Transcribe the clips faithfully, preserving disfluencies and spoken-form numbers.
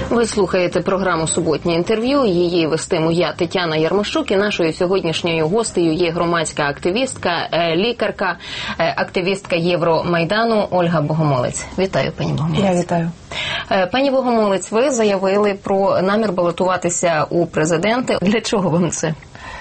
Ви слухаєте програму «Суботнє інтерв'ю». Її вестиму я, Тетяна Ярмощук, і нашою сьогоднішньою гостею є громадська активістка, лікарка, активістка Євромайдану Ольга Богомолець. Вітаю, пані Богомолець. Я вітаю. Пані Богомолець, ви заявили про намір балотуватися у президенти. Для чого вам це?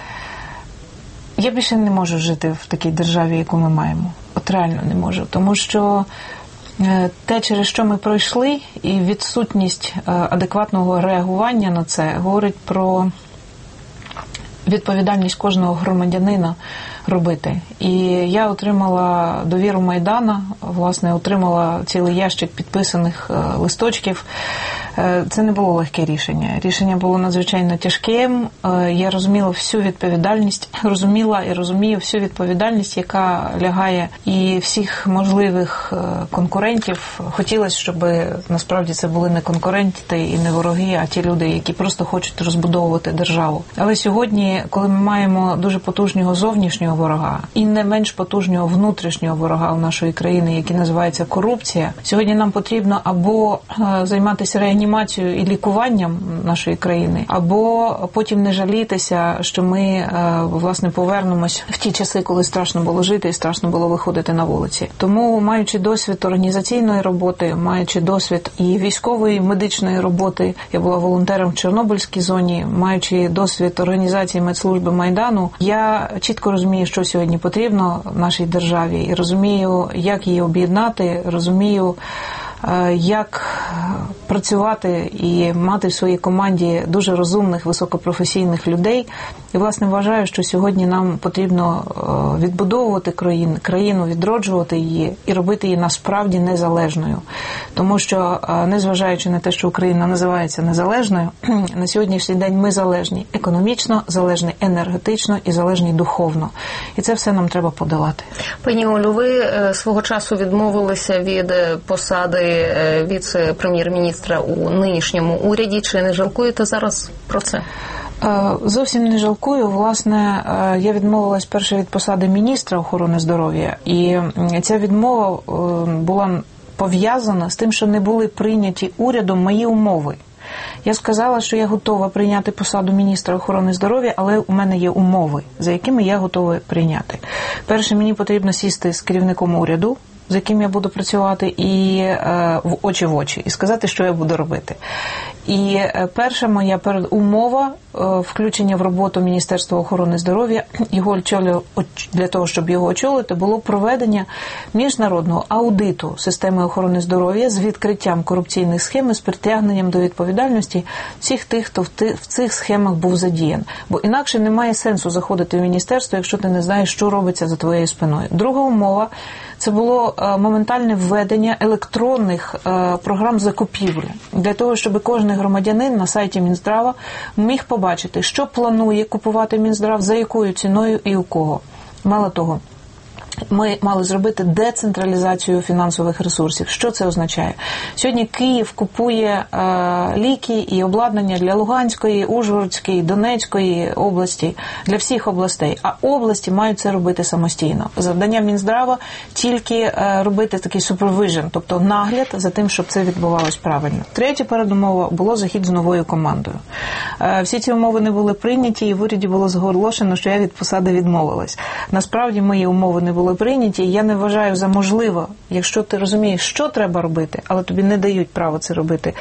Я більше не можу жити в такій державі, яку ми маємо. От реально не можу. Тому що те, через що ми пройшли, і відсутність адекватного реагування на це, говорить про відповідальність кожного громадянина робити. І я отримала довіру Майдана, власне, отримала цілий ящик підписаних листочків. Це не було легке рішення. Рішення було надзвичайно тяжким. Я розуміла всю відповідальність, розуміла і розумію всю відповідальність, яка лягає, і всіх можливих конкурентів. Хотілося, щоб насправді це були не конкуренти і не вороги, а ті люди, які просто хочуть розбудовувати державу. Але сьогодні, коли ми маємо дуже потужного зовнішнього ворога і не менш потужного внутрішнього ворога у нашої країни, який називається корупція, сьогодні нам потрібно або займатися реанімацією і лікуванням нашої країни, або потім не жалітися, що ми, власне, повернемось в ті часи, коли страшно було жити і страшно було виходити на вулиці. Тому, маючи досвід організаційної роботи, маючи досвід і військової, і медичної роботи, я була волонтером в Чорнобильській зоні, маючи досвід організації медслужби Майдану, я чітко розумію, що сьогодні потрібно в нашій державі, і розумію, як її об'єднати, розумію, як працювати і мати в своїй команді дуже розумних, високопрофесійних людей. І, власне, вважаю, що сьогодні нам потрібно відбудовувати країну, країну, відроджувати її і робити її насправді незалежною. Тому що, незважаючи на те, що Україна називається незалежною, на сьогоднішній день ми залежні економічно, залежні енергетично і залежні духовно. І це все нам треба подолати. Пані Олю, ви свого часу відмовилися від посади віце-прем'єр-міністра у нинішньому уряді. Чи не жалкуєте зараз про це? Зовсім не жалкую. Власне, я відмовилась перше від посади міністра охорони здоров'я. І ця відмова була пов'язана з тим, що не були прийняті урядом мої умови. Я сказала, що я готова прийняти посаду міністра охорони здоров'я, але у мене є умови, за якими я готова прийняти. Перше, мені потрібно сісти з керівником уряду, з яким я буду працювати, і е, в очі в очі, і сказати, що я буду робити. І е, перша моя передумова е, включення в роботу Міністерства охорони здоров'я, його очолю, для того, щоб його очолити, було проведення міжнародного аудиту системи охорони здоров'я з відкриттям корупційних схем і з притягненням до відповідальності всіх тих, хто в, ти, в цих схемах був задіян. Бо інакше немає сенсу заходити в міністерство, якщо ти не знаєш, що робиться за твоєю спиною. Друга умова – це було моментальне введення електронних програм закупівлі, для того, щоб кожен громадянин на сайті Мінздрава міг побачити, що планує купувати Мінздрав, за якою ціною і у кого. Мало того, ми мали зробити децентралізацію фінансових ресурсів. Що це означає? Сьогодні Київ купує е, ліки і обладнання для Луганської, Ужгородської, Донецької області, для всіх областей. А області мають це робити самостійно. Завдання Мінздрава тільки е, робити такий супервижн, тобто нагляд за тим, щоб це відбувалось правильно. Третя передумова було захід з новою командою. Е, всі ці умови не були прийняті, і в уряді було зголошено, що я від посади відмовилась. Насправді мої умови не були прийняті, і я не вважаю за можливо, якщо ти розумієш, що треба робити, але тобі не дають право це робити,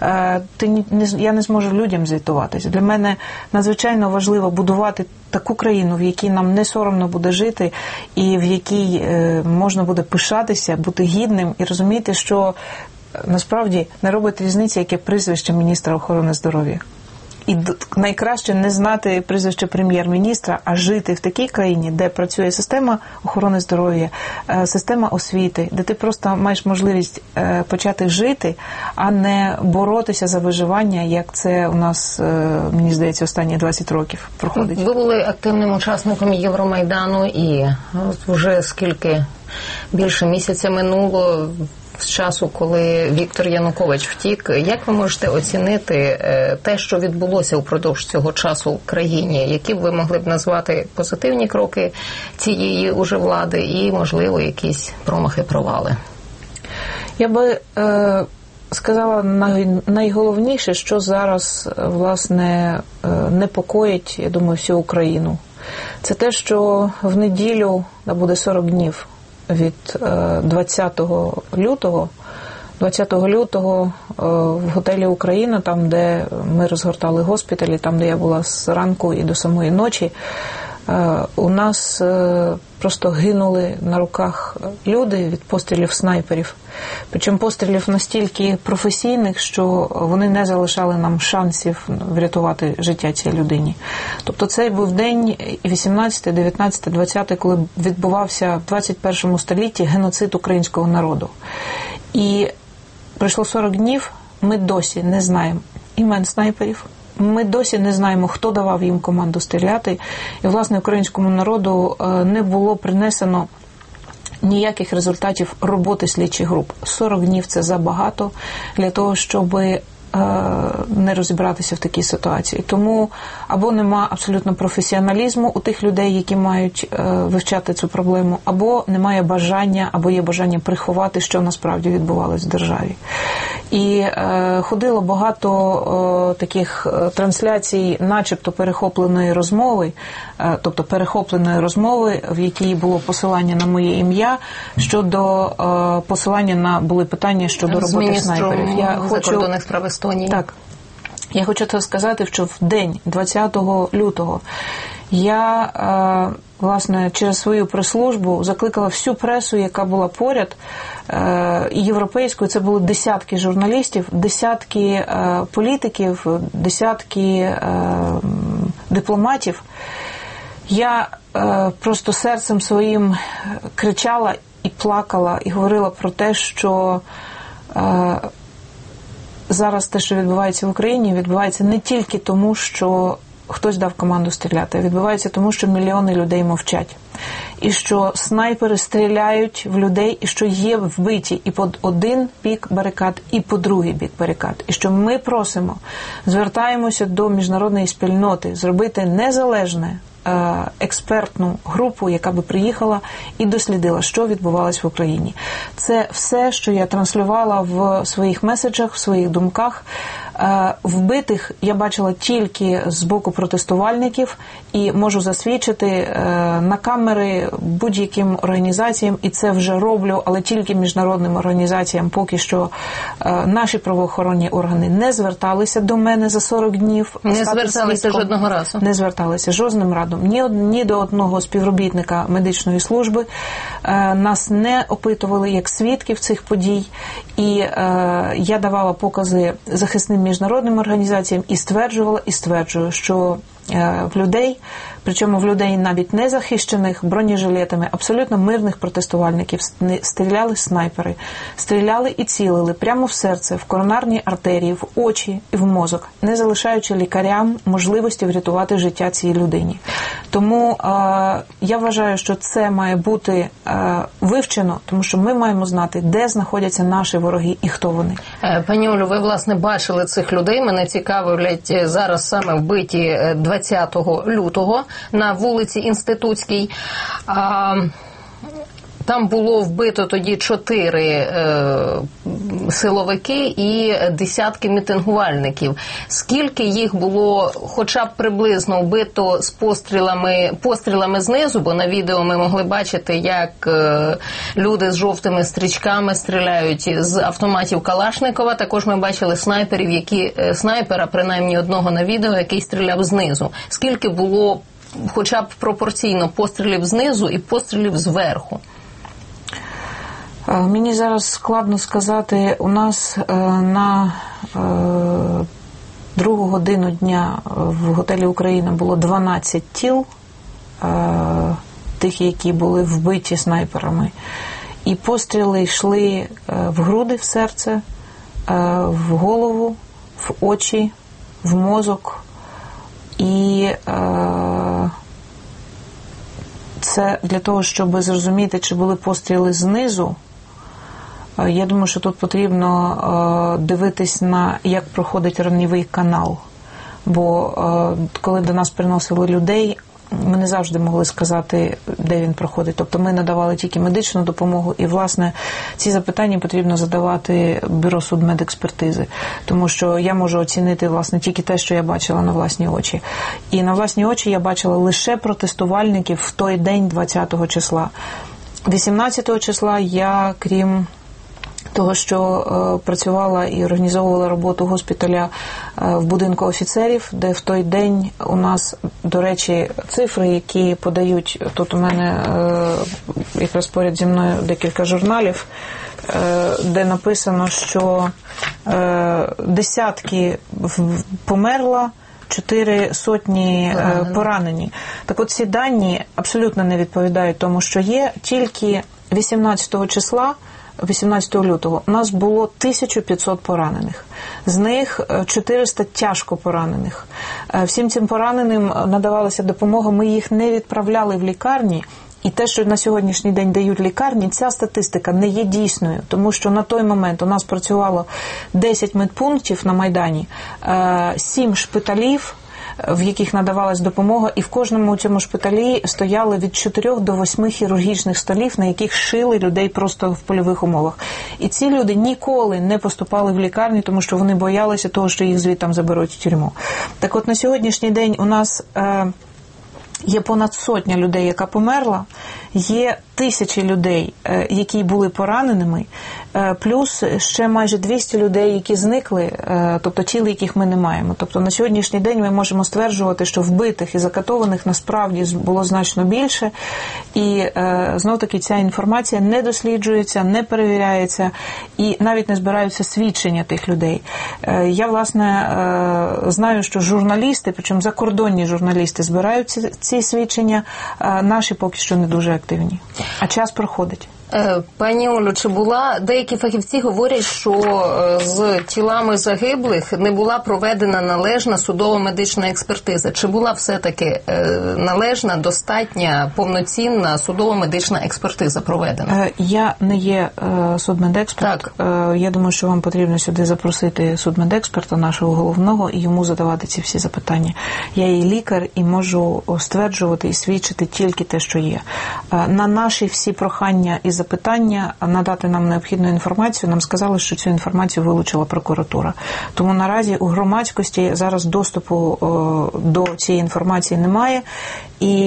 ти не, я не зможу людям звітуватися. Для мене надзвичайно важливо будувати таку країну, в якій нам не соромно буде жити, і в якій можна буде пишатися, бути гідним і розуміти, що насправді не робить різниці, яке прізвище міністра охорони здоров'я. І найкраще не знати прізвище прем'єр-міністра, а жити в такій країні, де працює система охорони здоров'я, система освіти, де ти просто маєш можливість почати жити, а не боротися за виживання, як це у нас, мені здається, останні двадцять років проходить. Ви були активним учасником Євромайдану, і вже скільки більше місяця минуло з часу, коли Віктор Янукович втік. Як ви можете оцінити те, що відбулося упродовж цього часу в країні? Які б ви могли б назвати позитивні кроки цієї уже влади і, можливо, якісь промахи, провали? Я би е, сказала найголовніше, що зараз, власне, непокоїть, я думаю, всю Україну. Це те, що в неділю, буде сорок днів від двадцятого лютого, двадцятого лютого в готелі «Україна», там, де ми розгортали госпіталі, там, де я була з ранку і до самої ночі, у нас просто гинули на руках люди від пострілів снайперів. Причому пострілів настільки професійних, що вони не залишали нам шансів врятувати життя цій людині. Тобто цей був день вісімнадцятий, дев'ятнадцятий, двадцятий, коли відбувався в двадцять першому столітті геноцид українського народу. І пройшло сорок днів, ми досі не знаємо імен снайперів. Ми досі не знаємо, хто давав їм команду стріляти. І, власне, українському народу не було принесено ніяких результатів роботи слідчих груп. сорок днів – це забагато для того, щоб не розібратися в такій ситуації. Тому або нема абсолютно професіоналізму у тих людей, які мають вивчати цю проблему, або немає бажання, або є бажання приховати, що насправді відбувалося в державі. І е, ходило багато е, таких трансляцій, начебто перехопленої розмови, е, тобто перехопленої розмови, в якій було посилання на моє ім'я, щодо е, посилання на, були питання щодо роботи снайперів. Я хочу закордонних справ Естонії. Так. Я хочу це сказати, що в день двадцятого лютого я, е, власне, через свою прес-службу закликала всю пресу, яка була поряд, е, і європейською, це були десятки журналістів, десятки е, політиків, десятки е, дипломатів. Я е, просто серцем своїм кричала і плакала, і говорила про те, що е, зараз те, що відбувається в Україні, відбувається не тільки тому, що хтось дав команду стріляти, а відбувається тому, що мільйони людей мовчать. І що снайпери стріляють в людей, і що є вбиті і по один бік барикад, і по другий бік барикад. І що ми просимо, звертаємося до міжнародної спільноти зробити незалежне експертну групу, яка би приїхала і дослідила, що відбувалось в Україні. Це все, що я транслювала в своїх меседжах, в своїх думках. Вбитих я бачила тільки з боку протестувальників і можу засвідчити на камери будь-яким організаціям, і це вже роблю, але тільки міжнародним організаціям. Поки що наші правоохоронні органи не зверталися до мене за сорок днів. Не зверталися жодного разу? Не зверталися жодним радом. Ні, ні до одного співробітника медичної служби. Нас не опитували як свідків цих подій. І е, я давала покази захисним міжнародним організаціям і стверджувала, і стверджую, що е, в людей, причому в людей навіть не захищених бронежилетами, абсолютно мирних протестувальників, стріляли снайпери. Стріляли і цілили прямо в серце, в коронарні артерії, в очі і в мозок, не залишаючи лікарям можливості врятувати життя цій людині. Тому е, я вважаю, що це має бути е, вивчено, тому що ми маємо знати, де знаходяться наші вороги і хто вони. Пані Олю, ви, власне, бачили цих людей. Мене цікавлять зараз саме вбиті двадцятого лютого на вулиці Інститутській. А, там було вбито тоді чотири е, силовики і десятки мітингувальників. Скільки їх було хоча б приблизно вбито з пострілами, пострілами знизу, бо на відео ми могли бачити, як е, люди з жовтими стрічками стріляють з автоматів Калашникова. Також ми бачили снайперів, які, е, снайпера, принаймні одного на відео, який стріляв знизу. Скільки було хоча б пропорційно пострілів знизу і пострілів зверху? Мені зараз складно сказати. У нас на другу годину дня в готелі «Україна» було дванадцять тіл, тих, які були вбиті снайперами. І постріли йшли в груди, в серце, в голову, в очі, в мозок. І це для того, щоб зрозуміти, чи були постріли знизу. Я думаю, що тут потрібно дивитись на, як проходить ранньовий канал. Бо коли до нас приносили людей, ми не завжди могли сказати, де він проходить. Тобто ми надавали тільки медичну допомогу, і, власне, ці запитання потрібно задавати Бюро судмедекспертизи, тому що я можу оцінити, власне, тільки те, що я бачила на власні очі. І на власні очі я бачила лише протестувальників в той день, двадцятого числа. вісімнадцятого числа я, крім того, що е, працювала і організовувала роботу госпіталя е, в будинку офіцерів, де в той день у нас, до речі, цифри, які подають, тут у мене е, якраз поряд зі мною декілька журналів, е, де написано, що е, десятки померла, чотири сотні е, поранені. Так от ці дані абсолютно не відповідають тому, що є. Тільки вісімнадцятого числа, вісімнадцятого лютого, у нас було тисяча п'ятсот поранених. З них чотириста тяжко поранених. Всім цим пораненим надавалася допомога, ми їх не відправляли в лікарні. І те, що на сьогоднішній день дають лікарні, ця статистика не є дійсною, тому що на той момент у нас працювало десять медпунктів на Майдані, сім шпиталів, в яких надавалась допомога, і в кожному цьому шпиталі стояли від чотирьох до восьми хірургічних столів, на яких шили людей просто в польових умовах. І ці люди ніколи не поступали в лікарні, тому що вони боялися того, що їх звідти заберуть в тюрму. Так от на сьогоднішній день у нас е, є понад сотня людей, яка померла, є тисячі людей, які були пораненими, плюс ще майже двісті людей, які зникли, тобто тіл, яких ми не маємо. Тобто на сьогоднішній день ми можемо стверджувати, що вбитих і закатованих насправді було значно більше, і знов-таки ця інформація не досліджується, не перевіряється, і навіть не збираються свідчення тих людей. Я, власне, знаю, що журналісти, причому закордонні журналісти, збирають ці, ці свідчення, наші поки що не дуже активні. А час проходить. Пані Олю, чи була, деякі фахівці говорять, що з тілами загиблих не була проведена належна судово-медична експертиза. Чи була все-таки належна, достатня, повноцінна судово-медична експертиза проведена? Я не є судмедексперт. Так. Я думаю, що вам потрібно сюди запросити судмедексперта, нашого головного, і йому задавати ці всі запитання. Я є лікар і можу стверджувати і свідчити тільки те, що є. На наші всі прохання і запитання надати нам необхідну інформацію, нам сказали, що цю інформацію вилучила прокуратура. Тому наразі у громадськості зараз доступу о, до цієї інформації немає. І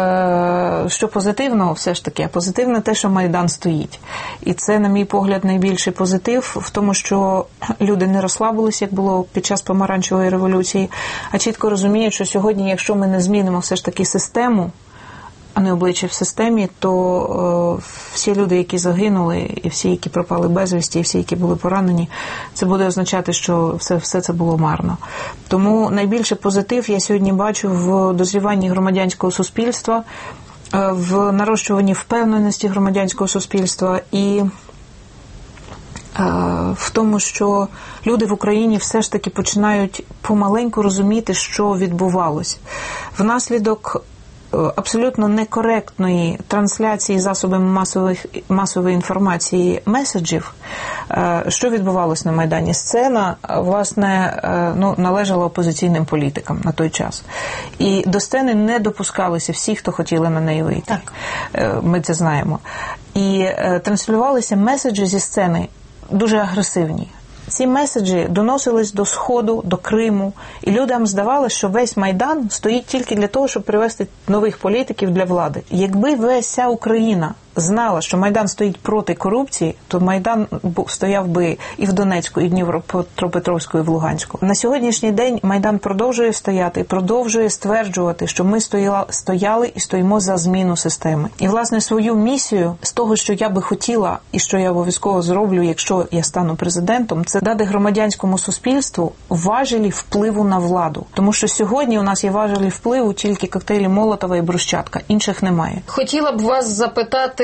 е, що позитивно, все ж таки, позитивно те, що Майдан стоїть. І це, на мій погляд, найбільший позитив в тому, що люди не розслабилися, як було під час помаранчевої революції, а чітко розуміють, що сьогодні, якщо ми не змінимо все ж таки систему, а не обличчя в системі, то е, всі люди, які загинули, і всі, які пропали безвісті, і всі, які були поранені, це буде означати, що все, все це було марно. Тому найбільший позитив я сьогодні бачу в дозріванні громадянського суспільства, е, в нарощуванні впевненості громадянського суспільства і е, в тому, що люди в Україні все ж таки починають помаленьку розуміти, що відбувалось. Внаслідок абсолютно некоректної трансляції засобами масових, масової інформації меседжів, що відбувалося на Майдані. Сцена, власне, ну, належала опозиційним політикам на той час. І до сцени не допускалися всі, хто хотіли на неї вийти. Так. Ми це знаємо. І транслювалися меседжі зі сцени дуже агресивні. Ці меседжі доносились до Сходу, до Криму, і людям здавалося, що весь Майдан стоїть тільки для того, щоб привести нових політиків для влади. Якби вся Україна знала, що Майдан стоїть проти корупції, то Майдан стояв би і в Донецьку, і в Дніпропетровську, і в Луганську. На сьогоднішній день Майдан продовжує стояти, продовжує стверджувати, що ми стояли і стоїмо за зміну системи. І, власне, свою місію з того, що я би хотіла і що я обов'язково зроблю, якщо я стану президентом, це дати громадянському суспільству важелі впливу на владу. Тому що сьогодні у нас є важелі впливу тільки коктейлі Молотова і брусчатка, інших немає. Хотіла б вас запитати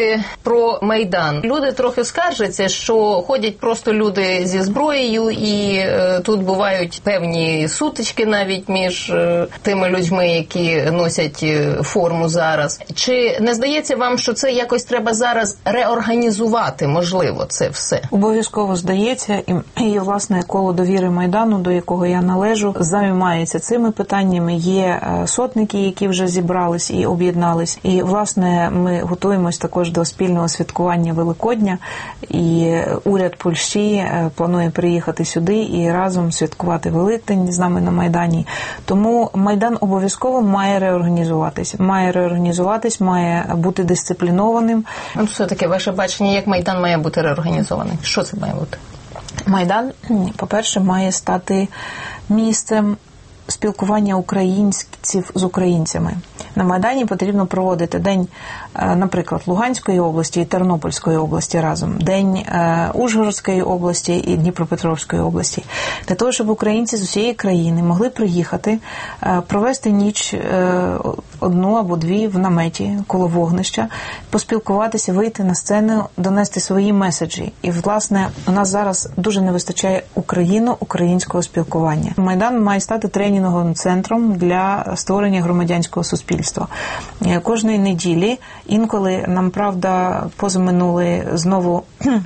говорити про Майдан. Люди трохи скаржаться, що ходять просто люди зі зброєю, і е, тут бувають певні сутички навіть між е, тими людьми, які носять форму зараз. Чи не здається вам, що це якось треба зараз реорганізувати, можливо, це все? Обов'язково здається, і, і власне коло довіри Майдану, до якого я належу, займається цими питаннями. Є сотники, які вже зібрались і об'єднались. І, власне, ми готуємось також до спільного святкування Великодня. І уряд Польщі планує приїхати сюди і разом святкувати Великдень з нами на Майдані. Тому Майдан обов'язково має реорганізуватись. Має реорганізуватись, має бути дисциплінованим. Ну, все-таки ваше бачення, як Майдан має бути реорганізований? Що це має бути? Майдан, по-перше, має стати місцем спілкування українців з українцями. На Майдані потрібно проводити день, наприклад, Луганської області і Тернопільської області разом, день Ужгородської області і Дніпропетровської області, для того, щоб українці з усієї країни могли приїхати, провести ніч одну або дві в наметі коло вогнища, поспілкуватися, вийти на сцену, донести свої меседжі. І, власне, у нас зараз дуже не вистачає україно-українського спілкування. Майдан має стати тренінговим центром для створення громадянського суспільства. Кожної неділі, інколи нам, правда, позаминули знову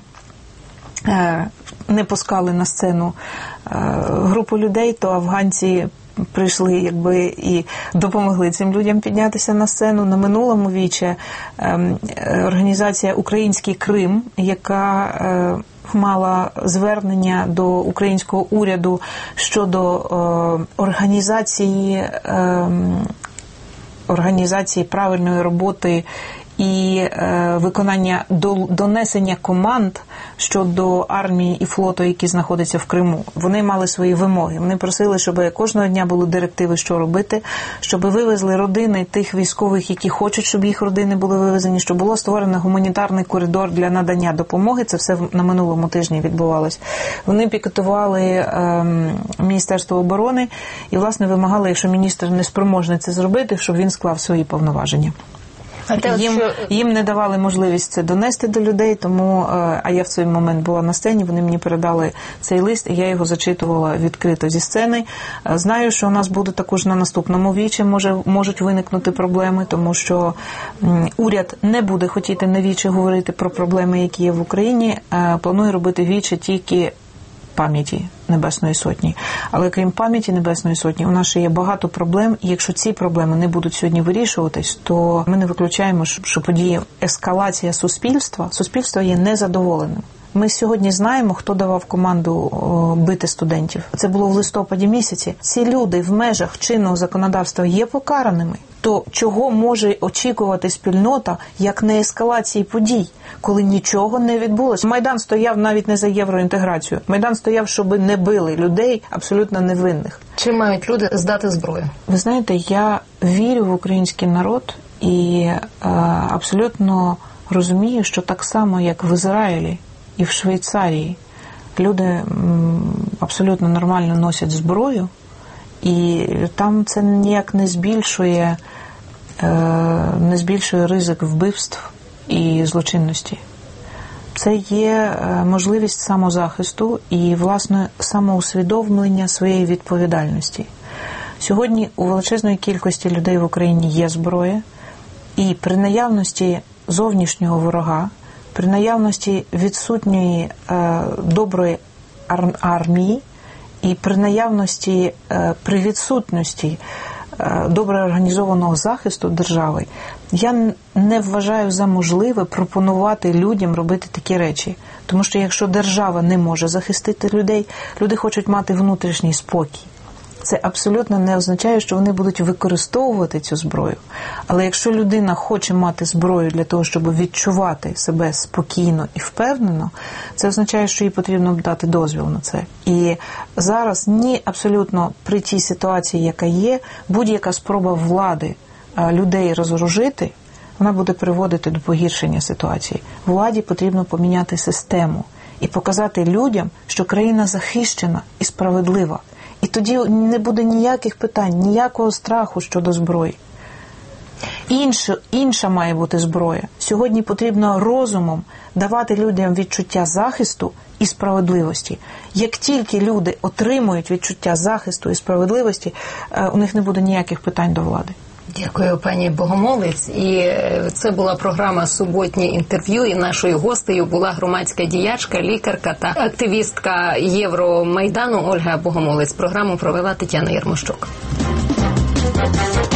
не пускали на сцену групу людей, то афганці прийшли, якби, і допомогли цим людям піднятися на сцену. На минулому віче організація «Український Крим», яка мала звернення до українського уряду щодо організації, організації правильної роботи і е, виконання до, донесення команд щодо армії і флоту, які знаходяться в Криму. Вони мали свої вимоги. Вони просили, щоб кожного дня були директиви, що робити, щоб вивезли родини тих військових, які хочуть, щоб їх родини були вивезені, щоб було створено гуманітарний коридор для надання допомоги. Це все на минулому тижні відбувалось. Вони пікетували е, Міністерство оборони і, власне, вимагали, якщо міністр не спроможний це зробити, щоб він склав свої повноваження. Їм, їм не давали можливість це донести до людей, тому, а я в цей момент була на сцені, вони мені передали цей лист, і я його зачитувала відкрито зі сцени. Знаю, що у нас буде також на наступному вічі, може, можуть виникнути проблеми, тому що уряд не буде хотіти на вічі говорити про проблеми, які є в Україні, планує робити вічі тільки пам'яті Небесної Сотні. Але крім пам'яті Небесної Сотні, у нас ще є багато проблем, і якщо ці проблеми не будуть сьогодні вирішуватись, то ми не виключаємо, що подіє ескалація суспільства, суспільство є незадоволеним. Ми сьогодні знаємо, хто давав команду бити студентів. Це було в листопаді місяці. Ці люди в межах чинного законодавства є покараними. То чого може очікувати спільнота, як не ескалації подій, коли нічого не відбулося? Майдан стояв навіть не за євроінтеграцію. Майдан стояв, щоб не били людей абсолютно невинних. Чи мають люди здати зброю? Ви знаєте, я вірю в український народ і е, абсолютно розумію, що так само, як в Ізраїлі і в Швейцарії, люди м, абсолютно нормально носять зброю, і там це ніяк не збільшує, е, не збільшує ризик вбивств і злочинності. Це є можливість самозахисту і, власне, самоусвідомлення своєї відповідальності. Сьогодні у величезної кількості людей в Україні є зброя, і і зовнішнього ворога, при наявності відсутньої е, доброї ар- армії і при наявності, е, при відсутності е, добре організованого захисту держави, я не вважаю за можливе пропонувати людям робити такі речі. Тому що якщо держава не може захистити людей, люди хочуть мати внутрішній спокій. Це абсолютно не означає, що вони будуть використовувати цю зброю. Але якщо людина хоче мати зброю для того, щоб відчувати себе спокійно і впевнено, це означає, що їй потрібно дати дозвіл на це. І зараз ні, абсолютно при тій ситуації, яка є, будь-яка спроба влади людей розоружити, вона буде приводити до погіршення ситуації. Владі потрібно поміняти систему і показати людям, що країна захищена і справедлива. І тоді не буде ніяких питань, ніякого страху щодо зброї. інша, інша має бути зброя. Сьогодні потрібно розумом давати людям відчуття захисту і справедливості. Як тільки люди отримують відчуття захисту і справедливості, у них не буде ніяких питань до влади. Дякую, пані Богомолець. І це була програма «Суботнє інтерв'ю», і нашою гостею була громадська діячка, лікарка та активістка Євромайдану Ольга Богомолець. Програму провела Тетяна Єрмощук.